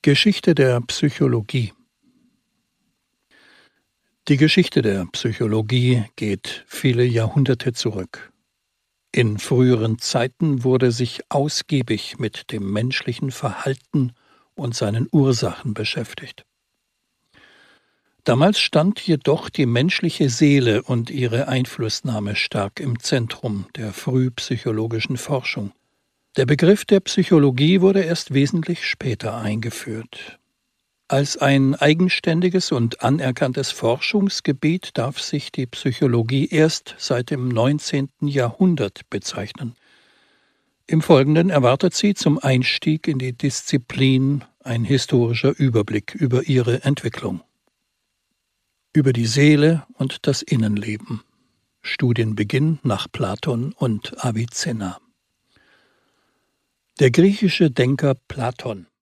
Geschichte der Psychologie. Die Geschichte der Psychologie geht viele Jahrhunderte zurück. In früheren Zeiten wurde sich ausgiebig mit dem menschlichen Verhalten und seinen Ursachen beschäftigt. Damals stand jedoch die menschliche Seele und ihre Einflussnahme stark im Zentrum der frühpsychologischen Forschung. Der Begriff der Psychologie wurde erst wesentlich später eingeführt. Als ein eigenständiges und anerkanntes Forschungsgebiet darf sich die Psychologie erst seit dem 19. Jahrhundert bezeichnen. Im Folgenden erwartet sie zum Einstieg in die Disziplin ein historischer Überblick über ihre Entwicklung. Über die Seele und das Innenleben. Studienbeginn nach Platon und Avicenna. Der griechische Denker Platon